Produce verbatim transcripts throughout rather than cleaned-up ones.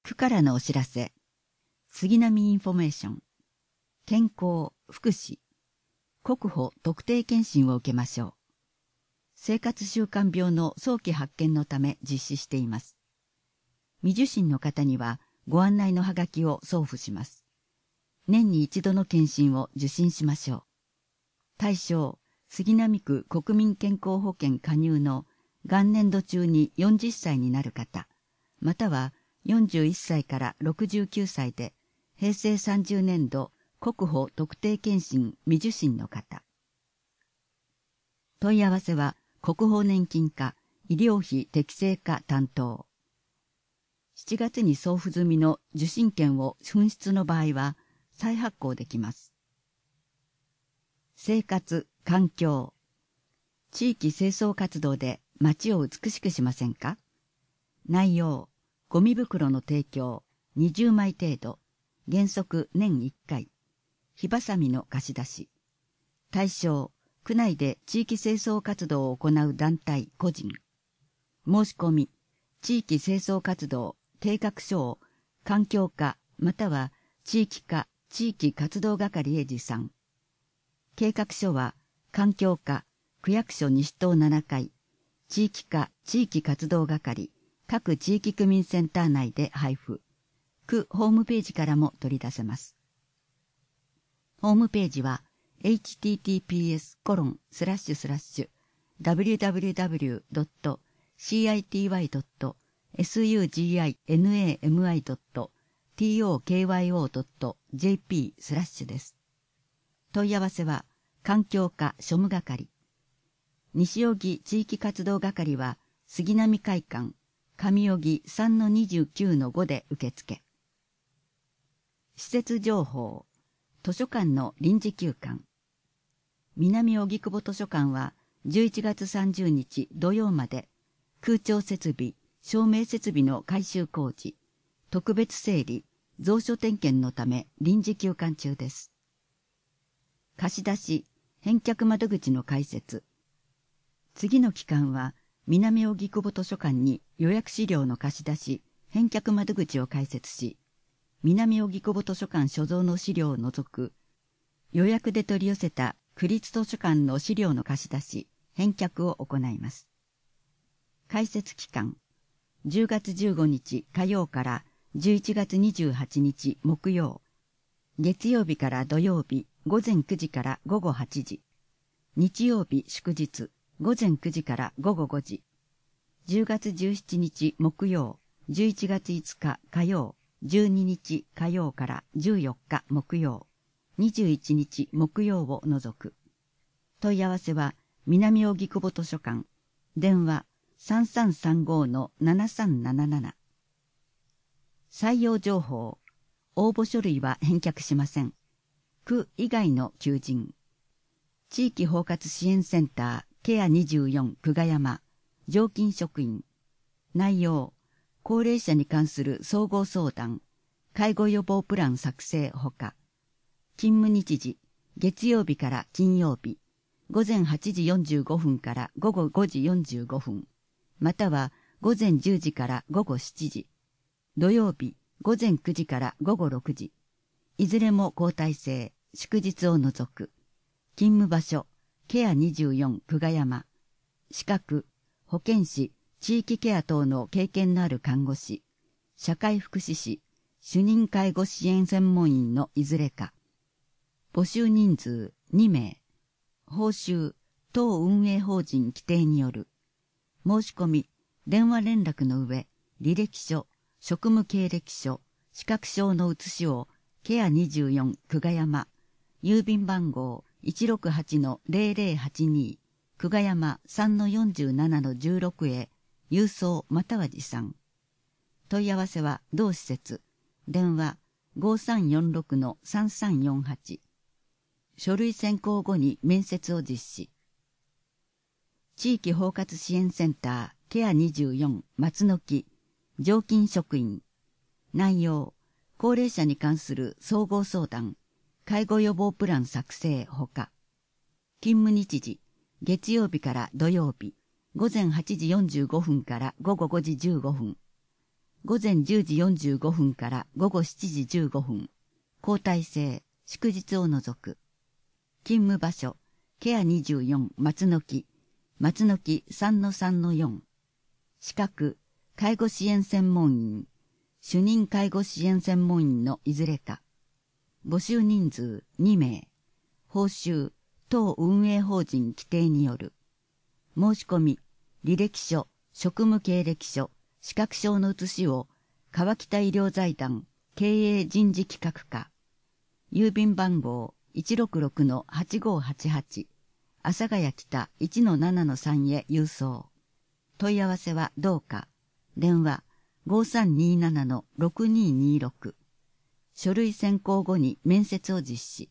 区からのお知らせ。杉並インフォメーション。健康、福祉、国保特定健診を受けましょう。生活習慣病の早期発見のため実施しています。未受診の方にはご案内のハガキを送付します。年に一度の健診を受診しましょう。対象、杉並区国民健康保険加入の元年度中によんじゅっさいになる方、またはよんじゅういっさいからろくじゅうきゅうさいで平成さんじゅうねんど国保特定健診未受診の方。問い合わせは国保年金課医療費適正化担当。しちがつに送付済みの受診券を紛失の場合は再発行できます。生活、環境、地域清掃活動で街を美しくしませんか？内容、ゴミ袋の提供にじゅうまい程度、原則年いっかい、火ばさみの貸し出し。対象、区内で地域清掃活動を行う団体、個人。申し込み、地域清掃活動計画書を環境課または地域課地域活動係へ持参。計画書は環境課区役所西棟ななかい、地域課地域活動係各地域区民センター内で配布。区ホームページからも取り出せます。ホームページは エイチティーティーピーエスコロンスラッシュスラッシュダブリューダブリューダブリュードットシーアイティーワイドットエスユージーアイエヌエーエムアイドットティーオーケーワイオードットジェーピースラッシュです。問い合わせは環境課庶務係。西荻地域活動係は杉並会館上荻 さんのにじゅうきゅうのご で受付。施設情報、図書館の臨時休館。南荻窪図書館はじゅういちがつさんじゅうにち土曜まで空調設備、照明設備の改修工事、特別整理、蔵書点検のため臨時休館中です。貸し出し、返却窓口の開設。次の期間は南荻窪図書館に予約資料の貸し出し、返却窓口を開設し、南荻窪図書館所蔵の資料を除く、予約で取り寄せた区立図書館の資料の貸し出し、返却を行います。開設期間、じゅうがつじゅうごにち火曜からじゅういちがつにじゅうはちにち木曜、月曜日から土曜日午前くじから午後はちじ、日曜日祝日午前くじから午後ごじ、じゅうがつじゅうしちにち木曜、じゅういちがついつか火曜、じゅうににち火曜からじゅうよっか木曜、にじゅういちにち木曜を除く。問い合わせは南荻窪図書館、電話 さんさんさんごのななさんなななな。採用情報、応募書類は返却しません。区以外の求人。地域包括支援センターケアにじゅうよん久我山、常勤職員。内容、高齢者に関する総合相談、介護予防プラン作成ほか。勤務日時、月曜日から金曜日、午前はちじよんじゅうごふんから午後ごじよんじゅうごふん、または午前じゅうじから午後しちじ、土曜日、午前くじから午後ろくじ、いずれも交代制、祝日を除く。勤務場所、ケアにじゅうよん久我山。資格、保健師、地域ケア等の経験のある看護師、社会福祉士、主任介護支援専門員のいずれか。募集人数にめい。報酬、当運営法人規定による。申し込み、電話連絡の上、履歴書、職務経歴書、資格証の写しを、ケアにじゅうよん久我山、郵便番号 いちろくはちのゼロゼロはちに、久我山 さんのよんじゅうななのじゅうろく へ、郵送または持参。問い合わせは同施設、電話 ごさんよんろくのさんさんよんはち。書類選考後に面接を実施。地域包括支援センターケアにじゅうよん松の木、常勤職員。内容、高齢者に関する総合相談、介護予防プラン作成ほか。勤務日時、月曜日から土曜日、午前はちじよんじゅうごふんから午後ごじじゅうごふん。 午前じゅうじよんじゅうごふんから午後しちじじゅうごふん、交代制、祝日を除く。勤務場所、ケアにじゅうよん松の木、松の木 さんのさんのよん。資格、介護支援専門員、主任介護支援専門員のいずれか。募集人数にめい。報酬、当運営法人規定による。申し込み、履歴書、職務経歴書、資格証の写しを、川北医療財団経営人事企画課。郵便番号 いちろくろくのはちごはちはち、阿佐ヶ谷北 いちのななのさん へ郵送。問い合わせはどうか。電話 ごさんにななのろくににろく。書類選考後に面接を実施。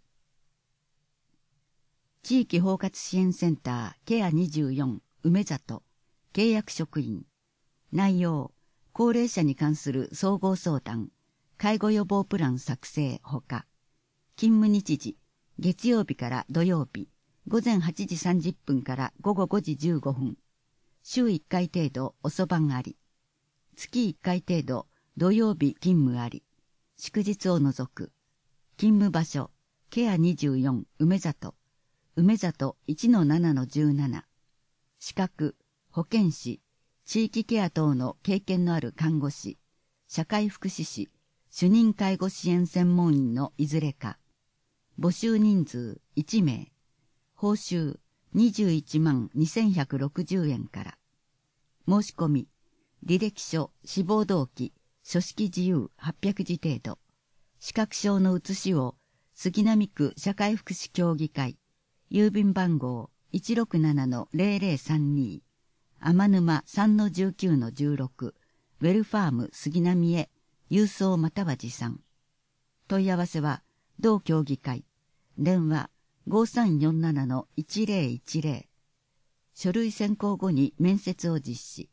地域包括支援センターケアにじゅうよん梅里契約職員。内容、高齢者に関する総合相談、介護予防プラン作成ほか、勤務日時、月曜日から土曜日、午前はちじさんじゅっぷんから午後ごじじゅうごふん、週いっかい程度遅番あり、月いっかい程度土曜日勤務あり、祝日を除く、勤務場所、ケアにじゅうよん梅里、梅里 いちのななのじゅうなな、資格、保健師、地域ケア等の経験のある看護師、社会福祉士、主任介護支援専門員のいずれか。募集人数いちめい。報酬にじゅういちまんにせんひゃくろくじゅうえんから。申し込み、履歴書、志望動機、書式自由はっぴゃくじ程度。資格証の写しを、杉並区社会福祉協議会、郵便番号 いちろくななのぜろぜろさんに。天沼 さんのじゅうきゅうのじゅうろく、ウェルファーム杉並へ、郵送または持参。問い合わせは、同協議会、電話 ごさんよんななのいちぜろいちぜろ。書類選考後に面接を実施。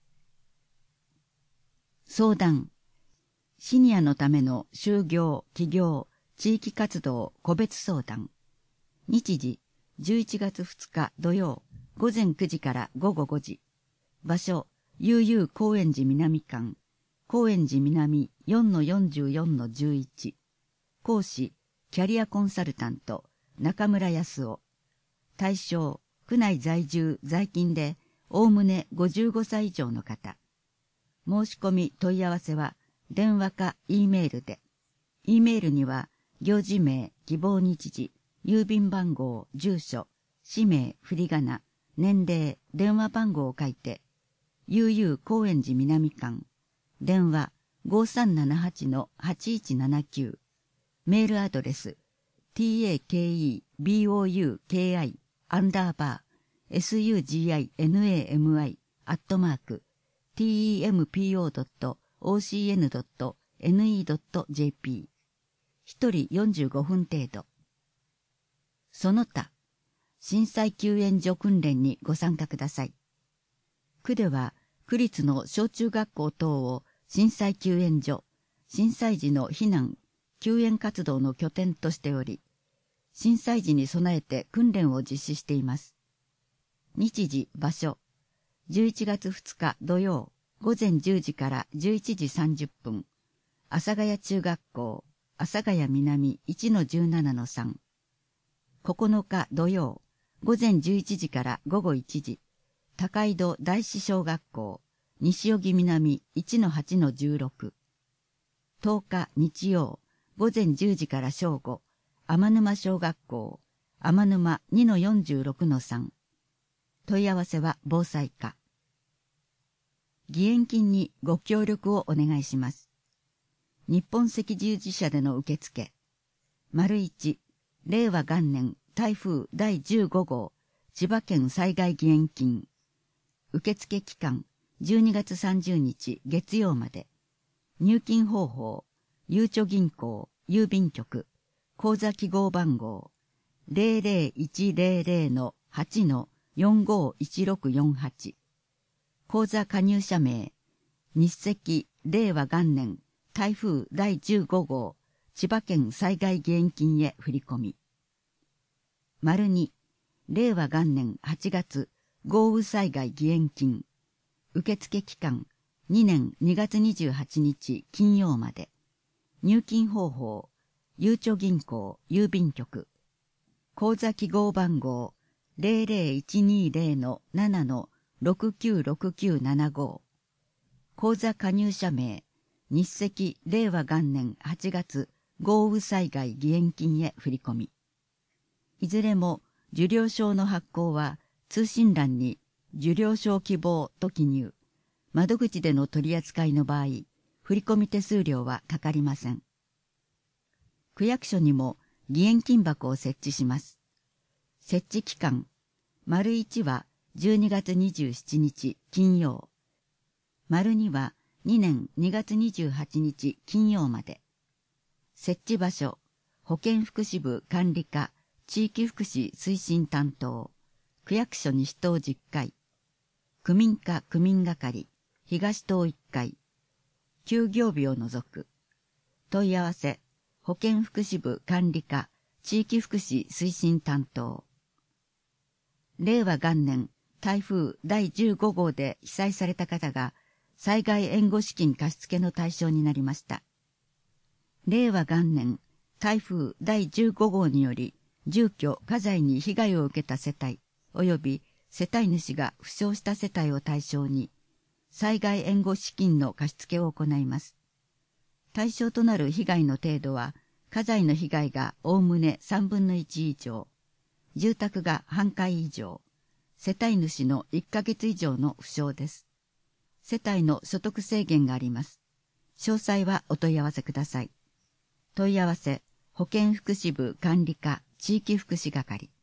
相談、シニアのための就業、起業、地域活動、個別相談。日時、じゅういちがつふつか土曜、午前くじから午後ごじ。場所、悠々高円寺南館。高円寺南 よんのよんじゅうよんのじゅういち。講師、キャリアコンサルタント、中村康夫。対象、区内在住、在勤で、おおむねごじゅうごさい以上の方。申し込み問い合わせは、電話か E メールで。E メールには、行事名、希望日時、郵便番号、住所、氏名、振り仮名、年齢、電話番号を書いて、悠々高円寺南館、電話 ごさんななはちのはちいちななきゅう、メールアドレス、takebouki アンダーバー、sugimami アットマーク、tempo.ocn.ne.jp、一人よんじゅうごふん程度。その他、震災救援所訓練にご参加ください。区では、区立の小中学校等を震災救援所、震災時の避難、救援活動の拠点としており、震災時に備えて訓練を実施しています。日時、場所、じゅういちがつふつか土曜、午前じゅうじからじゅういちじさんじゅっぷん、阿佐ヶ谷中学校、阿佐ヶ谷南 いちのじゅうななのさん。ここのか土曜、午前じゅういちじから午後いちじ、高井戸大師小学校、西荻南 いちのはちのじゅうろく。とおか日曜、午前じゅうじから正午、天沼小学校、天沼 にのよんじゅうろくのさん。問い合わせは防災課。義援金にご協力をお願いします。日本赤十字社での受付。丸一、令和元年台風だいじゅうごごう千葉県災害義援金。受付期間じゅうにがつさんじゅうにち月曜まで。入金方法、ゆうちょ銀行、郵便局、口座記号番号、ゼロゼロいちゼロゼロのはちのよんごいちろくよんはち。口座加入者名、日赤令和元年台風だいじゅうごごう千葉県災害義援金へ振り込み。丸に、令和元年はちがつ豪雨災害義援金。受付期間にねんにがつにじゅうはちにち金曜まで。入金方法、ゆうちょ銀行郵便局。口座記号番号 ゼロゼロいちにゼロ のななのろくきゅうろくきゅうななご。口座加入者名、日赤令和元年はちがつ豪雨災害義援金へ振り込み。いずれも受領証の発行は通信欄に受領証希望と記入。窓口での取り扱いの場合、振込手数料はかかりません。区役所にも義援金箱を設置します。設置期間、丸いちはじゅうにがつにじゅうしちにち金曜。丸にはにねんにがつにじゅうはちにち金曜まで。設置場所、保健福祉部管理課地域福祉推進担当、区役所西棟じゅっかい、区民課区民係、東棟いっかい、休業日を除く。問い合わせ、保健福祉部管理課地域福祉推進担当。令和元年、台風だいじゅうごごうで被災された方が、災害援護資金貸付の対象になりました。令和元年、台風だいじゅうごごうにより、住居・家財に被害を受けた世帯、及び世帯主が負傷した世帯を対象に、災害援護資金の貸付を行います。対象となる被害の程度は、家財の被害がおおむねさんぶんのいち以上、住宅が半壊以上、世帯主のいっかげつ以上の負傷です。世帯の所得制限があります。詳細はお問い合わせください。問い合わせ、保健福祉部管理課地域福祉係。